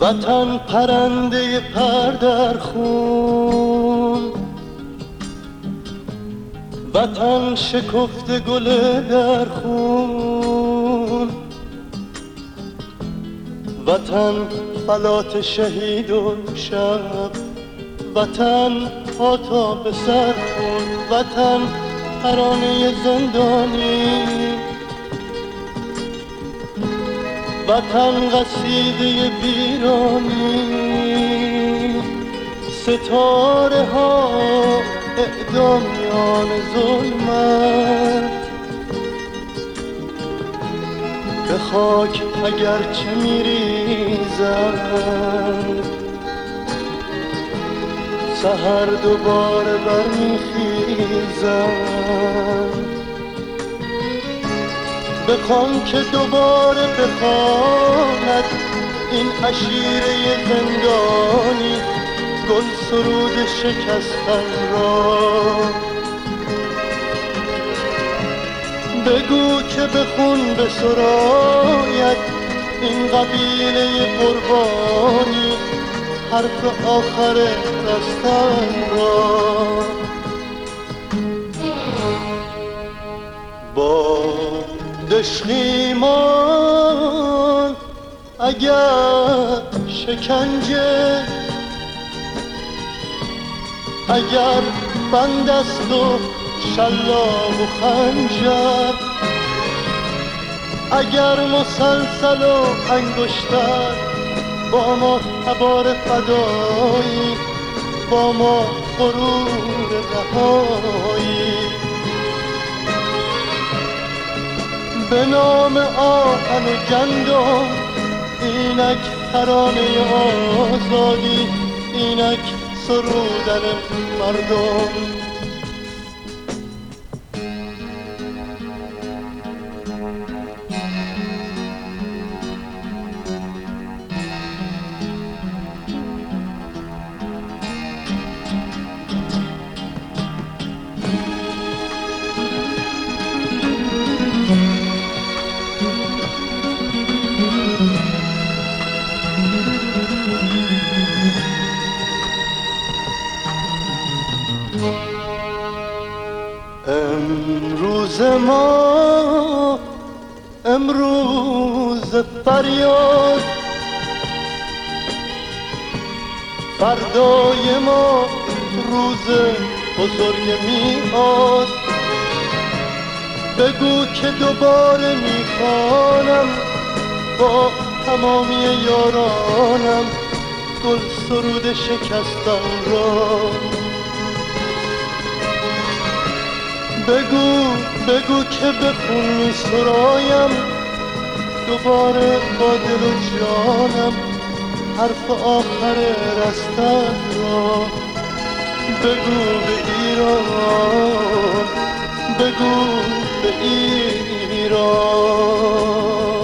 وطن پرنده پر در خون، وطن شکفته گل در خون، وطن فلات شهید و شب، وطن پا تا به سر خون، وطن ترانه زندانی، وطن قصیده بیرانی، ستاره ها اعدامیان ظلمت، به خاک اگرچه میریزند سحر دوباره برمیخیزند. بخوان که دوباره بخواند این عشیره زندانی گل سرود شکستن را. بگو که به خون بسراید این قبیله قربانی حرف آخر رستن را. با دشخیمان اگر شکنجه، اگر بند است و شلاق و خنجر، اگر مسلسل و انگشتر، با ما تبار فدایی، با ما غرور رهایی. به نام آهن و گندم اینک ترانه آزادی، اینک سرودن مردم. امروز ما امروز فریاد، فردای ما روز بزرگ میاد. بگو که دوباره میخوانم با تمامی یارانم گل سرود شکستن را. بگو که به خون می سرایم دوباره با دل و جانم حرف آخر رستن را. بگو به ایران، بگو به ایران.